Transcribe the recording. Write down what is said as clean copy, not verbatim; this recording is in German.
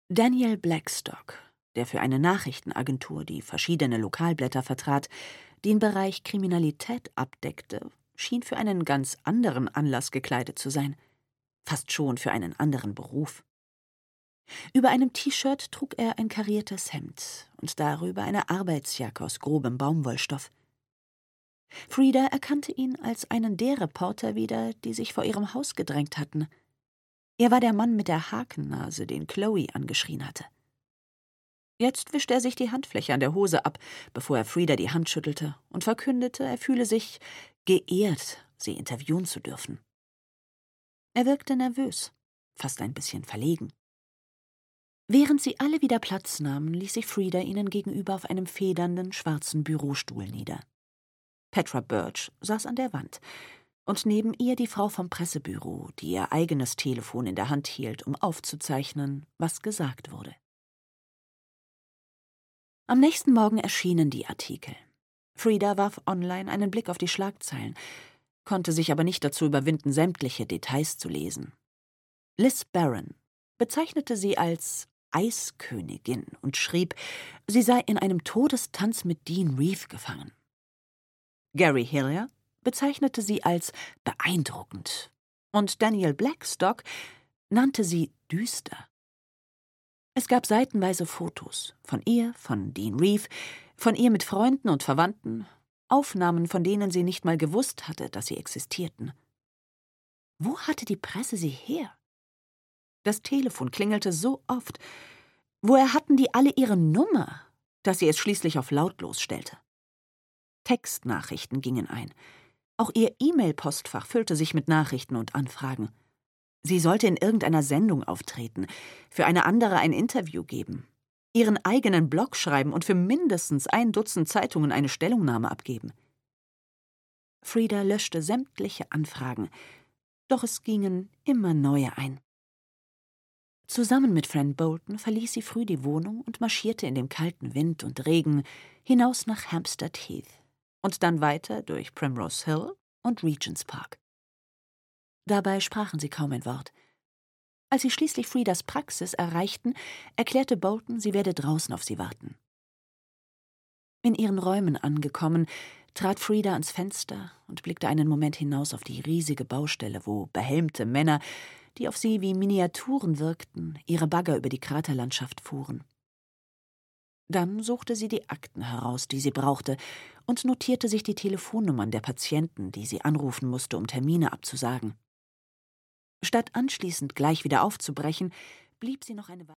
Daniel Blackstock, der für eine Nachrichtenagentur, die verschiedene Lokalblätter vertrat, den Bereich Kriminalität abdeckte, schien für einen ganz anderen Anlass gekleidet zu sein, fast schon für einen anderen Beruf. Über einem T-Shirt trug er ein kariertes Hemd und darüber eine Arbeitsjacke aus grobem Baumwollstoff. Frida erkannte ihn als einen der Reporter wieder, die sich vor ihrem Haus gedrängt hatten. Er war der Mann mit der Hakennase, den Chloe angeschrien hatte. Jetzt wischte er sich die Handfläche an der Hose ab, bevor er Frida die Hand schüttelte und verkündete, er fühle sich geehrt, sie interviewen zu dürfen. Er wirkte nervös, fast ein bisschen verlegen. Während sie alle wieder Platz nahmen, ließ sich Frida ihnen gegenüber auf einem federnden, schwarzen Bürostuhl nieder. Petra Birch saß an der Wand und neben ihr die Frau vom Pressebüro, die ihr eigenes Telefon in der Hand hielt, um aufzuzeichnen, was gesagt wurde. Am nächsten Morgen erschienen die Artikel. Frida warf online einen Blick auf die Schlagzeilen, konnte sich aber nicht dazu überwinden, sämtliche Details zu lesen. Liz Barron bezeichnete sie als Eiskönigin und schrieb, sie sei in einem Todestanz mit Dean Reeve gefangen. Gary Hillier bezeichnete sie als beeindruckend und Daniel Blackstock nannte sie düster. Es gab seitenweise Fotos von ihr, von Dean Reeve, von ihr mit Freunden und Verwandten, Aufnahmen, von denen sie nicht mal gewusst hatte, dass sie existierten. Wo hatte die Presse sie her? Das Telefon klingelte so oft. Woher hatten die alle ihre Nummer, dass sie es schließlich auf lautlos stellte? Textnachrichten gingen ein. Auch ihr E-Mail-Postfach füllte sich mit Nachrichten und Anfragen. Sie sollte in irgendeiner Sendung auftreten, für eine andere ein Interview geben, ihren eigenen Blog schreiben und für mindestens 1 Dutzend Zeitungen eine Stellungnahme abgeben. Frida löschte sämtliche Anfragen, doch es gingen immer neue ein. Zusammen mit Fran Bolton verließ sie früh die Wohnung und marschierte in dem kalten Wind und Regen hinaus nach Hampstead Heath und dann weiter durch Primrose Hill und Regent's Park. Dabei sprachen sie kaum ein Wort. Als sie schließlich Fridas Praxis erreichten, erklärte Bolton, sie werde draußen auf sie warten. In ihren Räumen angekommen, trat Frida ans Fenster und blickte einen Moment hinaus auf die riesige Baustelle, wo behelmte Männer, die auf sie wie Miniaturen wirkten, ihre Bagger über die Kraterlandschaft fuhren. Dann suchte sie die Akten heraus, die sie brauchte, und notierte sich die Telefonnummern der Patienten, die sie anrufen musste, um Termine abzusagen. Statt anschließend gleich wieder aufzubrechen, blieb sie noch eine Weile